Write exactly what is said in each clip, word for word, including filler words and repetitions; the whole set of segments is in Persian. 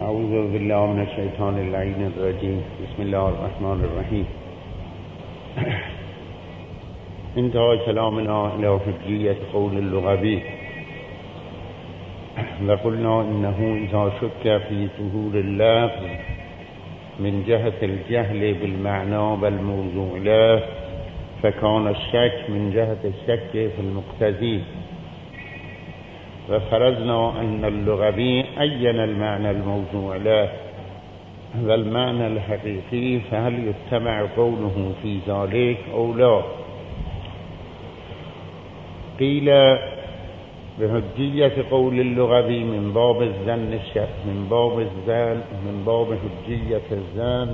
اعوذ بالله من الشیطان اللعین الرجیم. بسم الله الرحمن الرحیم. انتهى كلامنا إلى حجية قول اللغوي، وقلنا إنه إذا شك في ظهور اللفظ من جهة الجهل بالمعنى والموضوع له فكان الشك من جهة الشك في المقتضي، وفرضنا أن اللغوي أين المعنى الموضوع له والمعنى الحقيقي، فهل يتبع قوله في ذلك أو لا؟ قيل بحجية قول اللغوي من باب الظن الشك من باب الظن من باب حجية الظن،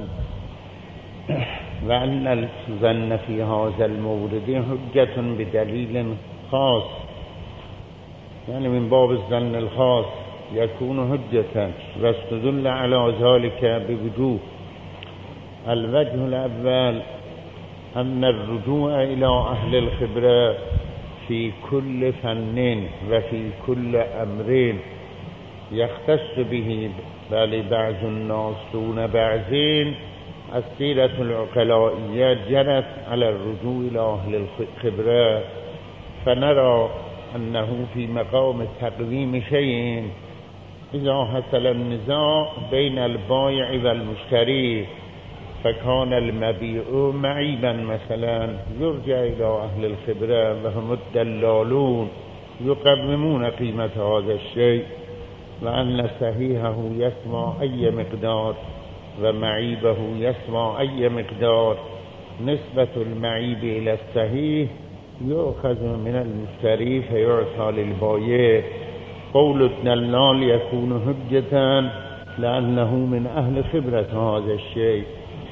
وأن الظن في هذا المورد حجة بدليل خاص، يعني من باب الظن الخاص يكون حجة، واستدل على ذلك بوجوه. الوجه الأول أن الرجوع إلى أهل الخبرة في كل فن وفي كل أمر يختص به بل بعض الناس دون بعضين. السيرة العقلائية جرت على الرجوع إلى أهل الخبرة، فنرى أنه في مقام تقويم شيء إذا حصل النزاع بين البائع والمشتري فكان المبيع معيبا مثلا، يرجع إلى أهل الخبرة وهم الدلالون يقومون قيمة هذا الشيء، وأن صحيحه يسمى أي مقدار ومعيبه يسمى أي مقدار. نسبة المعيب إلى الصحيح يؤخذ من المشتري فيعطى للبائع. قول الدلال يكون حجة لأنه من أهل خبرة هذا الشيء.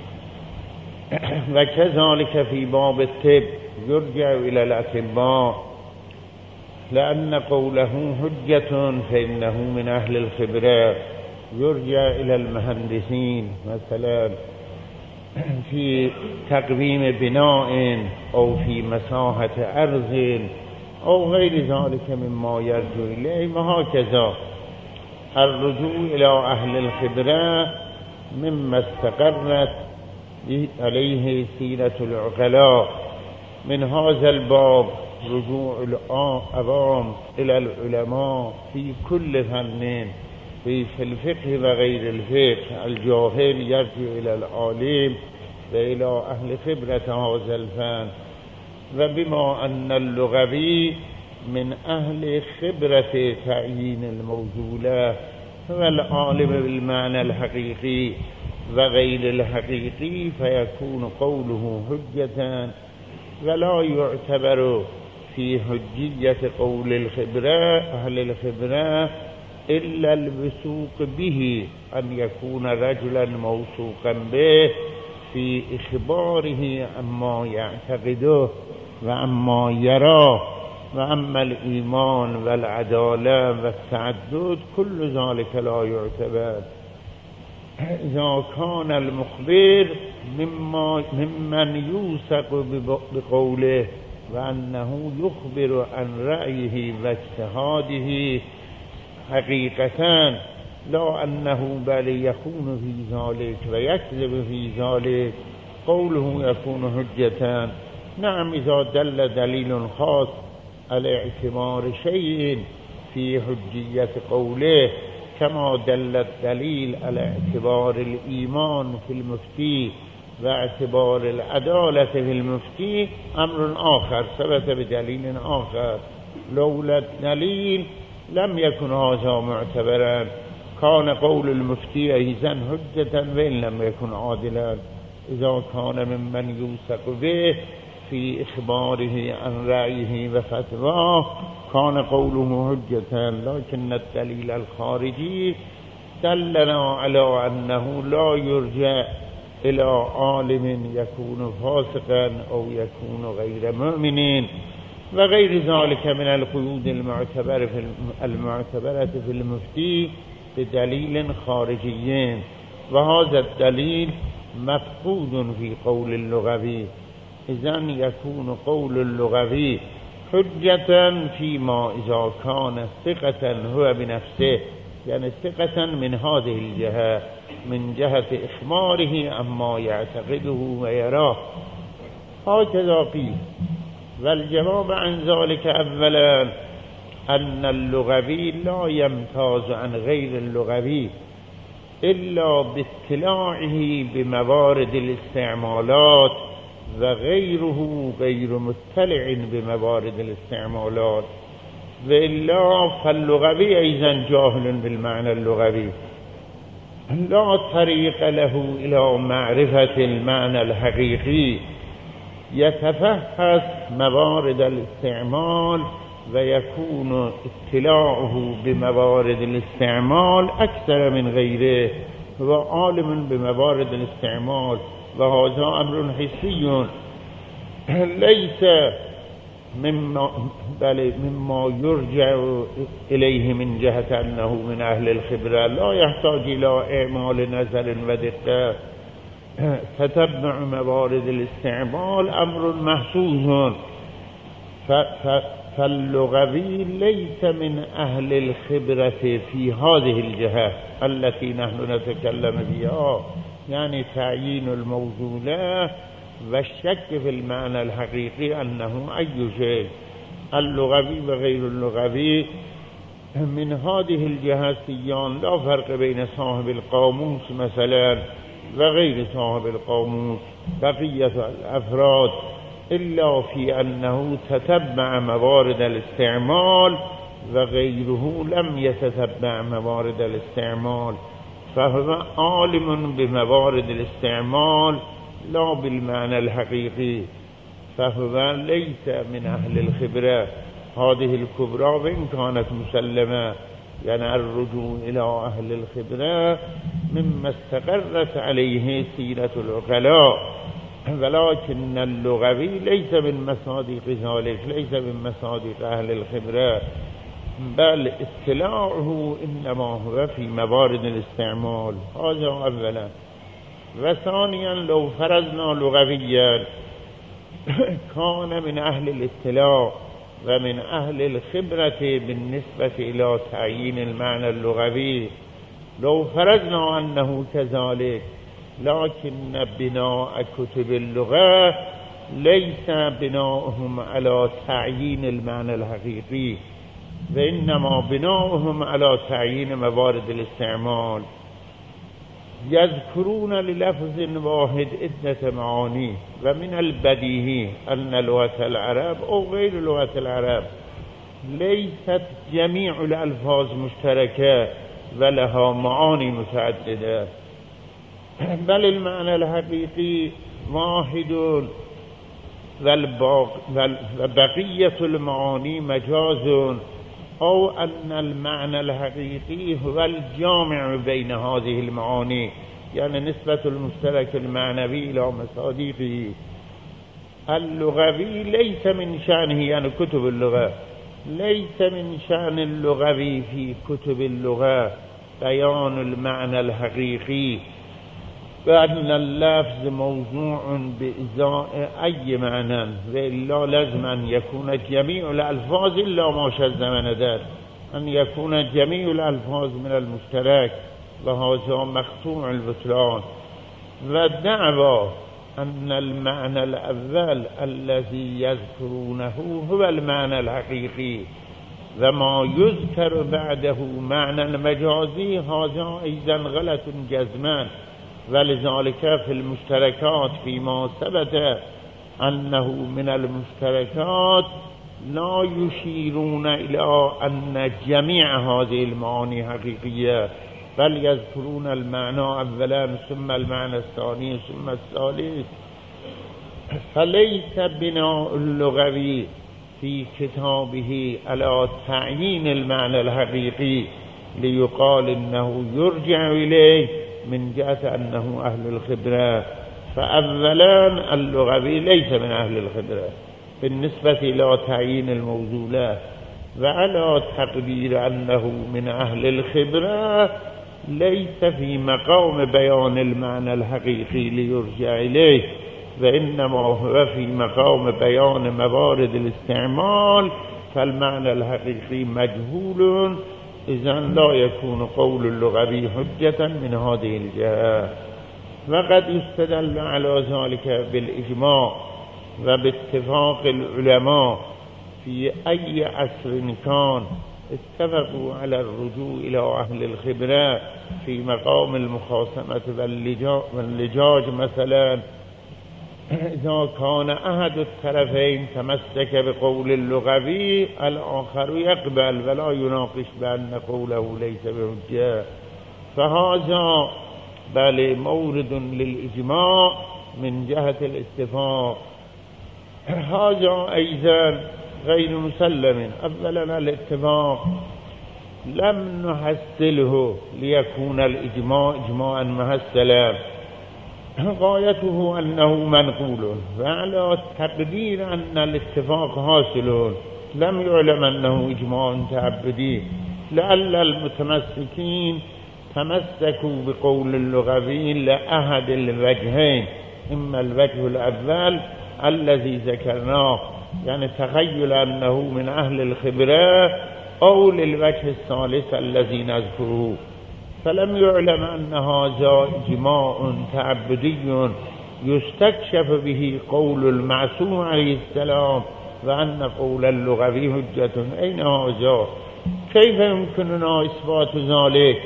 وكذلك في باب الطب يرجع إلى الأطباء لأن قوله حجة فإنه من أهل الخبرة. يرجع إلى المهندسين مثلا في تقويم بناء أو في مساحة أرض أو غير ذلك مما يرجع إليه. وهكذا الرجوع إلى أهل الخبرة مما استقرت عليه سيرة العقلاء. من هذا الباب رجوع العوام إلى العلماء في كل فن، في الفقه وغير الفقه. الجاهل يرجع إلى العالم وإلى أهل خبرة هذا الفن. وبما أن اللغوي من أهل خبرة تعيين الموضوع هو العالم بالمعنى الحقيقي وغير الحقيقي، فيكون قوله حجة، ولا يعتبر في حجية قول الخبرة أهل الخبرة إلا الوثوق به، أن يكون رجلا موثوقا به في إخباره عما يعتقده وعما يراه. وأما الإيمان والعدالة والتعدد كل ذلك لا يعتبر إذا كان المخبر مما ممن يوثق بقوله وأنه يخبر عن رأيه واجتهاده حقيقة، لا أنه بل يكون في ذلك ويكذب في ذلك. قوله يكون حجة. نعم إذا دل دليل خاص على اعتبار شيء في حجية قوله كما دل الدليل على اعتبار الإيمان في المفتي واعتبار العدالة في المفتي أمر آخر ثبت بدليل آخر. لولا الدليل لم يكن هذا معتبرا، كان قول المفتي أيضا حجة وإن لم يكن عادلا. إذا كان ممن يوثق به في إخباره عن رأيه وفتواه كان قوله حجة، لكن الدليل الخارجي دلنا على أنه لا يرجع إلى عالم يكون فاسقا أو يكون غير مؤمن وغير ذلك من القيود المعتبرة في المعتبرة في المفتي بدليل خارجي. وهذا الدليل مفقود في قول اللغوي. إذن يكون قول اللغوي حجة فيما إذا كان ثقة هو بنفسه يعني ثقة من هذه الجهة من جهة إخباره عما يعتقده ويراه. هكذا قيل. والجواب عن ذلك أولا أن اللغوي لا يمتاز عن غير اللغوي إلا باطلاعه بموارد الاستعمالات وغيره غير مطلع بموارد الاستعمالات، وإلا فاللغوي أيضا جاهل بالمعنى اللغوي لا طريق له إلى معرفة المعنى الحقيقي. يتفحص موارد الاستعمال ويكون اطلاعه بموارد الاستعمال أكثر من غيره، هو عالم بموارد الاستعمال وهذا أمر حسي ليس مما, بل مما يرجع إليه من جهة أنه من أهل الخبرة، لا يحتاج إلى إعمال نظر ودقة. تتبع موارد الاستعمال أمر محسوس، فاللغوي ليس من أهل الخبرة في هذه الجهة التي نحن نتكلم فيها، يعني تعيين الموصولة والشك في المعنى الحقيقي أنه أي شيء. اللغوي وغير اللغوي من هذه الجهة سيان، لا فرق بين صاحب القاموس مثلا وغير صاحب القاموس بقية الأفراد، إلا في أنه تتبع موارد الاستعمال وغيره لم يتتبع موارد الاستعمال، فهو عالم بموارد الاستعمال لا بالمعنى الحقيقي، فهو ليس من أهل الخبرة هذه الكبرى وإن كانت مسلمة. يعني الرجوع إلى أهل الخبرة مما استقرت عليه سيرة العقلاء، ولكن اللغوي ليس من مصادق ذلك، ليس من مصادق أهل الخبرة، بل اطلاعه إنما هو في موارد الاستعمال. هذا أولا. وثانيا لو فرضنا لغويا كان من أهل الاطلاع ومن أهل الخبرة بالنسبة إلى تعيين المعنى اللغوي، لو فرضنا أنه كذلك، لكن بناء كتب اللغة ليس بناؤهم على تعيين المعنى الحقيقي، وإنما بناؤهم على تعيين موارد الاستعمال. يذكرون للفظ واحد عدة معاني، ومن البديهي أن لغة العرب أو غير لغة العرب ليست جميع الألفاظ مشتركة ولها معاني متعددة، بل المعنى الحقيقي واحد وبقية المعاني مجاز، أو أن المعنى الحقيقي هو الجامع بين هذه المعاني، يعني نسبة المشترك المعنوي إلى مصادقه. اللغوي ليس من شأنه، يعني كتب اللغة ليس من شأن اللغوي في كتب اللغة بيان المعنى الحقيقي، وأن اللفظ موضوع بإزاء أي معنى، وإلا لازم أن يكون جميع الألفاظ إلا ما شذ من ذلك، أن يكون جميع الألفاظ من المشترك، وهذا مقطوع البطلان. والدعوى أن المعنى الأول الذي يذكرونه هو المعنى الحقيقي، وما يذكر بعده معنى مجازي، هذا أيضا غلط جزما. ولذلك في المشتركات فيما ثبت أنه من المشتركات لا يشيرون إلى أن جميع هذه المعاني حقيقية، بل يذكرون المعنى أولا ثم المعنى الثاني ثم الثالث. فليس بناء اللغوي في كتابه على تعيين المعنى الحقيقي ليقال إنه يرجع إليه من جهة أنه أهل الخبرة. فأولا اللغوي ليس من أهل الخبرة بالنسبة إلى تعيين الموصولات، وعلى تقدير أنه من أهل الخبرة ليس في مقام بيان المعنى الحقيقي ليرجع إليه، وإنما هو في مقام بيان موارد الاستعمال، فالمعنى الحقيقي مجهول إذن لا يكون قول اللغوي حجة من هذه الجهة. وقد يستدل على ذلك بالإجماع وباتفاق العلماء في أي عصر كان اتفقوا على الرجوع إلى أهل الخبرة في مقام المخاصمة واللجاج. مثلا إذا كان أحد الطرفين تمسك بقول اللغوي الآخر يقبل ولا يناقش بأن قوله ليس بحجة، فهذا بل مورد للإجماع من جهة الاتفاق. هذا أيضا غير مسلم. أولا الاتفاق لم نحصله ليكون الإجماع إجماعا محصلا، غايته أنه منقول، وعلى تقدير أن الاتفاق حاصل لم يعلم أنه إجماع تعبدي، لعل المتمسكين تمسكوا بقول اللغوي لأحد الوجهين، إما الوجه الأول الذي ذكرناه يعني تخيل أنه من أهل الخبرة، أو للوجه الثالث الذي نذكره، فلم يعلم أن هذا إجماع تعبدي يستكشف به قول المعصوم عليه السلام، وأن قول اللغوي حجة. أين هذا؟ كيف يمكننا إثبات ذلك؟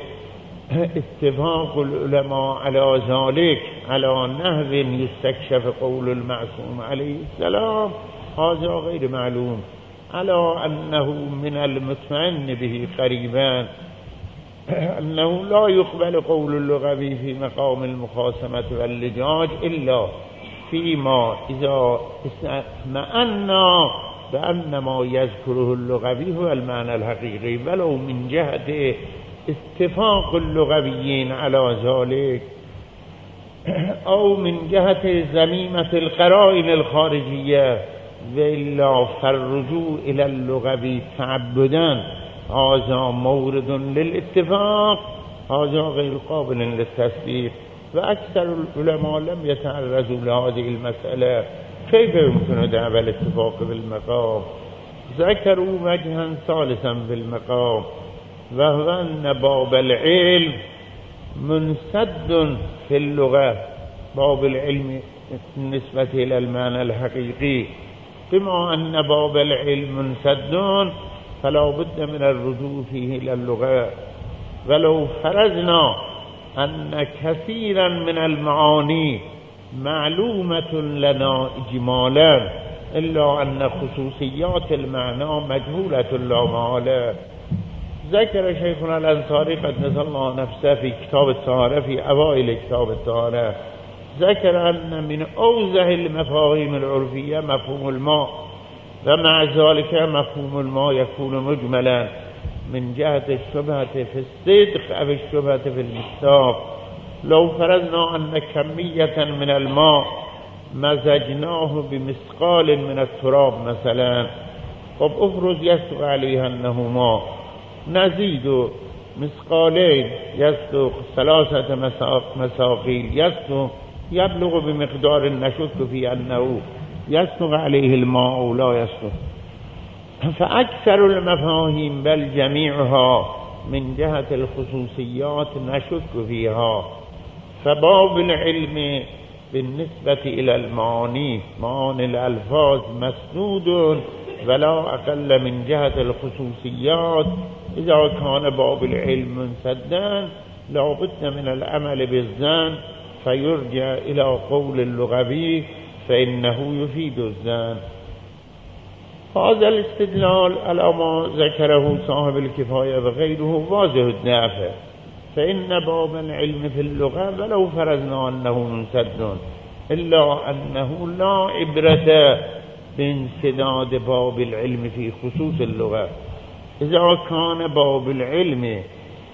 اتفاق العلماء على ذلك على نحو يستكشف قول المعصوم عليه السلام هذا غير معلوم، على أنه من المطمئن به قريبا أنه لا يقبل قول اللغوي في مقام المخاصمة واللجاج إلا فيما إذا اطمأنا بأن ما يذكره اللغوي هو المعنى الحقيقي، ولو من جهة اتفاق اللغويين على ذلك، أو من جهة زميمة القرائن الخارجية، وإلا فالرجوع إلى اللغوي تعبدا هذا مورد للاتفاق، هذا غير قابل للتصديق. وأكثر العلماء لم يتعرضوا لهذه المسألة. كيف يمكن دعوى الاتفاق بالمقام؟ ذكروا وجها ثالثا بالمقام، وهو أن باب العلم منسد في اللغة، باب العلم بالنسبة إلى المعنى الحقيقي، بما أن باب العلم منسد فلا بد من الرجوع فيه إلى اللغة. ولو فرضنا أن كثيرا من المعاني معلومة لنا إجمالا، إلا أن خصوصيات المعنى مجهولة لا محالة. ذكر شيخنا الأنصاري قدس الله نفسه في كتاب الطهارة، في أوائل كتاب الطهارة، ذكر أن من أوضح المفاهيم العرفية مفهوم الماء، ومع ذلك مفهوم الماء يكون مجملا من جهة الشبهة في الصدق أو الشبهة في المصداق. لو فرضنا أن كمية من الماء مزجناه بمثقال من التراب مثلا، طب افرض يصدق عليها أنه ماء، نزيد مثقالين يصدق ثلاثة مساقيل، يصدق يبلغ بمقدار نشك في أنه يصدق عليه الماء أو لا يصدق. فأكثر المفاهيم بل جميعها من جهة الخصوصيات نشك فيها. فباب العلم بالنسبة إلى المعاني، معاني الألفاظ مسدود ولا أقل من جهة الخصوصيات. إذا كان باب العلم منسدا لا بد من العمل بالظن، فيرجع إلى قول اللغوي فإنه يفيد الظن. هذا الاستدلال على ما ذكره صاحب الكفاية وغيره واضح النافع، فإن باب العلم في اللغة ولو فرضنا أنه منسد، إلا أنه لا عبرة بانسداد باب العلم في خصوص اللغة. إذا كان باب العلم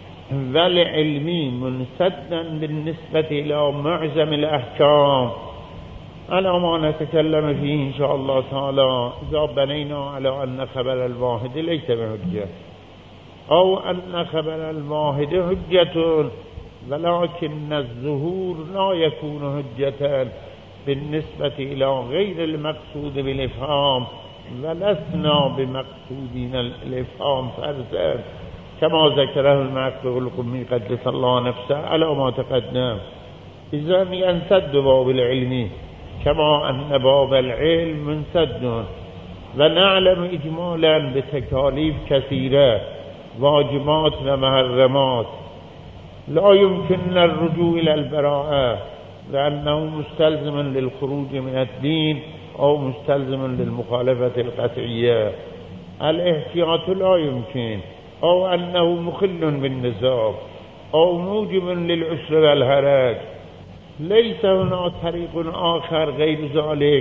والعلمي منسدا بالنسبة إلى معظم الأحكام على ما نتكلم فيه إن شاء الله تعالى، إذا بنينا على أن خبر الواحد ليس بحجة، أو أن خبر الواحد حجة ولكن الظهور لا يكون حجة بالنسبة إلى غير المقصود بالإفهام، ولسنا بمقصودين الإفهام فرزا، كما ذكره المحقق القمي قدس الله نفسه على ما تقدم. إذا ينسد باب العلم كما أن باب العلم منسد. ونعلم إجمالا بتكاليف كثيرة واجبات ومحرمات لا يمكن الرجوع إلى البراءة، لأنه مستلزم للخروج من الدين أو مستلزم للمخالفة القطعية. الاحتياط لا يمكن، أو أنه مخل بالنصاب أو موجب للعسر والهرج. ليس هناك طريق آخر غير ذلك،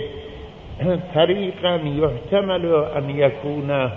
طريقا يحتمل أن يكون،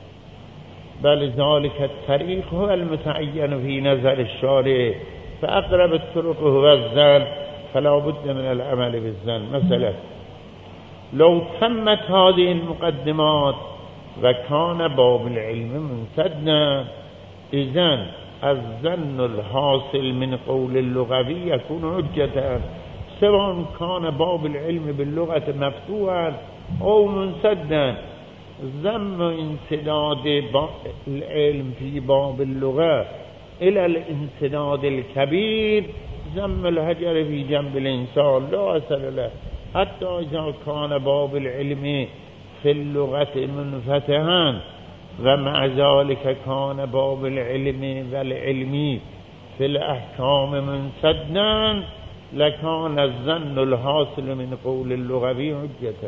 بل ذلك الطريق هو المتعين في نظر الشارع، فأقرب الطرق هو الزن، فلا بد من العمل بالزن. مثلا لو تمت هذه المقدمات وكان باب العلم منسدا، إذن الظن الحاصل من قول اللغوي يكون حجة، سواء كان باب العلم باللغة مفتوحا أو منسدا. ذم انسداد العلم في باب اللغة إلى الانسداد الكبير ذم الهجر في جنب الإنسان لا أثر له، حتى إذا كان باب العلم في اللغة منفتحا ومع ذلك كان باب العلم والعلمي في الأحكام منسدا، لكان الظن الحاصل من قول اللغوي حجة.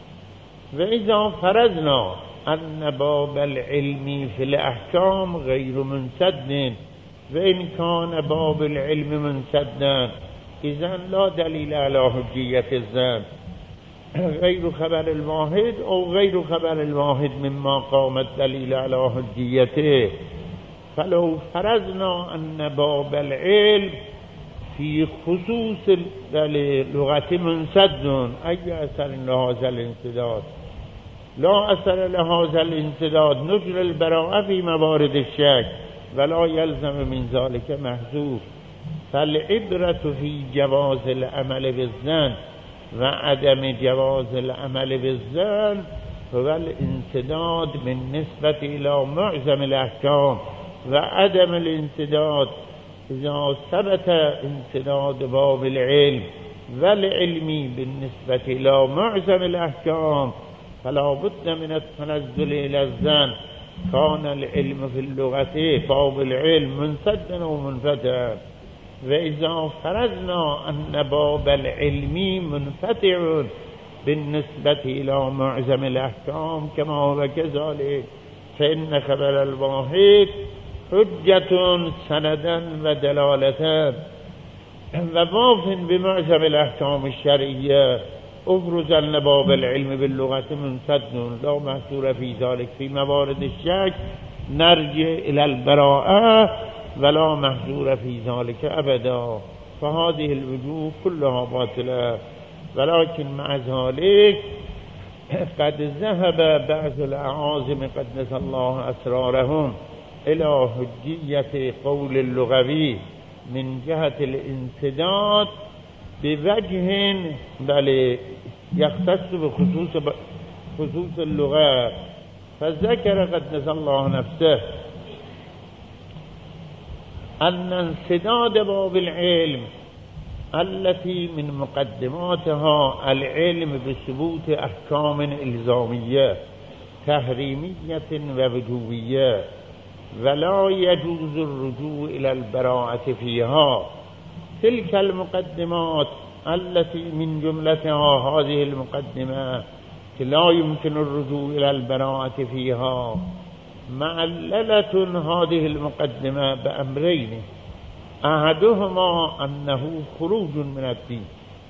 وإذا فرضنا أن باب العلم في الأحكام غير منسد، وإن كان باب العلم منسدا، إذن لا دليل على حجية الظن، غير خبر الواحد أو غير خبر الواحد مما قام الدليل على حجيته. فلو فرضنا أن باب العلم في خصوص اللغة منسد، أي أثر لهذا الانسداد؟ لا أثر لهذا الانسداد نجر البراءة في موارد الشك، ولا يلزم من ذلك محذوف. فالعبرة في جواز العمل بالظن وعدم جواز العمل بالظن هو الانسداد بالنسبة إلى معظم الأحكام، وعدم الانسداد إذا ثبت انسداد باب العلم والعلمي بالنسبة إلى معظم الأحكام، فلا بد من التنزل إلى الظن. كان العلم في اللغة باب العلم منسدا ومنفتحا. وإذا فرضنا أن باب العلم منفتح بالنسبة إلى معظم الأحكام كما هو كذلك، فإن خبر الواحد حجة سندا ودلالة وواف بمعظم الأحكام الشرعية. أفرز أن باب العلم باللغة منسد لا محصور في ذلك في موارد الشك، نرجع إلى البراءة ولا محصور في ذلك أبدا. فهذه الوجوه كلها باطلة. ولكن مع ذلك قد ذهب بعض الأعاظم قدس الله أسرارهم إلى حجية قول اللغوي من جهة الانسداد بوجه بل يختص بخصوص خصوص اللغة. فذكر قدس الله نفسه أن انسداد باب العلم التي من مقدماتها العلم بثبوت أحكام إلزامية تحريمية ووجوبية، ولا يجوز الرجوع إلى البراءة فيها. تلك المقدمات التي من جملتها هذه المقدمة لا يمكن الرجوع إلى البراءة فيها، معللة هذه المقدمة بأمرين: أحدهما أنه خروج من الدين.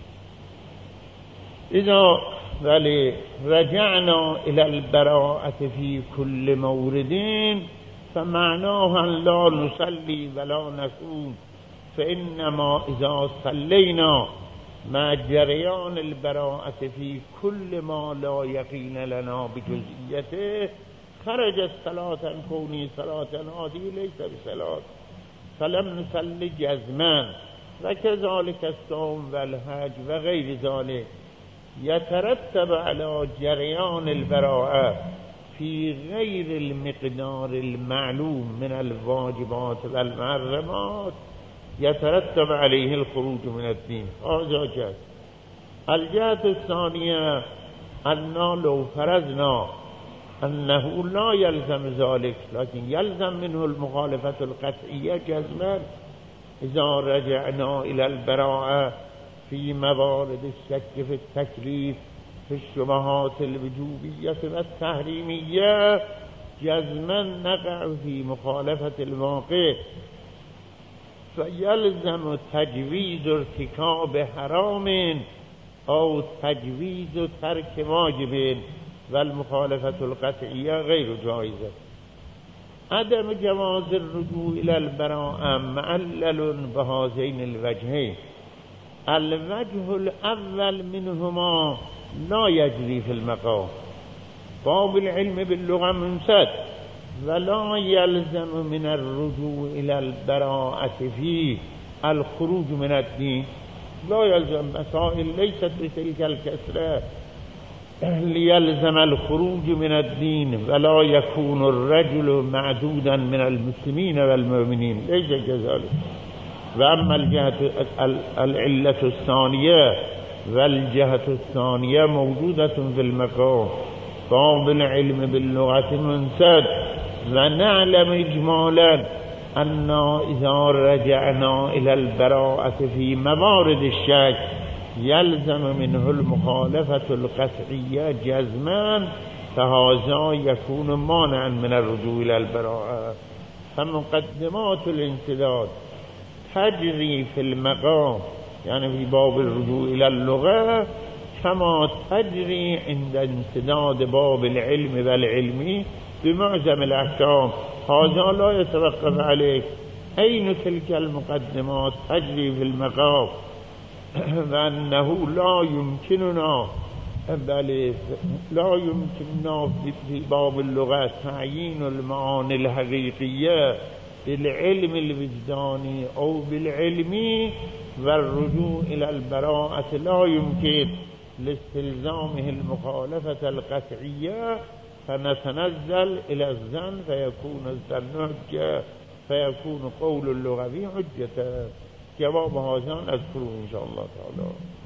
إذا ولی رجعنا إلى البراءة في كل مورد فمعناها لا نصلي ولا نصوم، فإنما إذا صلينا مع جريان البراءة في كل ما لا يقين لنا بجزئيته خرجت صلاة كوني صلاة هذه ليس بصلاة، فلم نصلي جزما. وكذلك الصوم والحج وغير ذلك يترتب على جريان البراءة في غير المقدار المعلوم من الواجبات والمحرمات يترتب عليه الخروج من الدين. هذا جهة. الجهة الثانية أننا لو فرضنا أنه لا يلزم ذلك لكن يلزم منه المخالفة القطعية جزما، إذا رجعنا إلى البراءة في موارد الشك في التكليف في الشبهات الوجوبية والتحريمية جزما نقع في مخالفة الواقع، فيلزم تجويز ارتكاب حرام أو تجويز ترك واجب، والمخالفة القطعية غير جائزة. عدم جواز الرجوع إلى البراءة معلل بهذين الوجهين. الوجه الأول منهما لا يجري في المقام، باب العلم باللغة منسد، ولا يلزم من الرجوع إلى البراءة فيه الخروج من الدين. لا يلزم، مسائل ليست بتلك الكثرة ليلزم الخروج من الدين، ولا يكون الرجل معدودا من المسلمين والمؤمنين، ليس كذلك. وأما الجهة العلة الثانية والجهة الثانية موجودة في المقام، باب العلم باللغة منسد، ونعلم إجمالا أن إذا رجعنا إلى البراءة في موارد الشك يلزم منه المخالفة القطعية جزما، فهذا يكون مانعا من الرجوع إلى البراءة. فمقدمات الانسداد تجري في المقام، يعني في باب الرجوع إلى اللغة، كما تجري عند انسداد باب العلم والعلمي بمعظم الأحكام. هذا لا يتوقف عليه. أين تلك المقدمات تجري في المقام، وأنه لا يمكننا بل لا يمكننا في باب اللغة تعيين المعاني الحقيقية بالعلم الوجداني أو بالعلم، والرجوع إلى البراءة لا يمكن لاستلزامه المخالفة القطعية، فنتنزل إلى الظن فيكون الظن حجة، فيكون قول اللغوي حجة. جواب هذا نذكره إن شاء الله تعالى.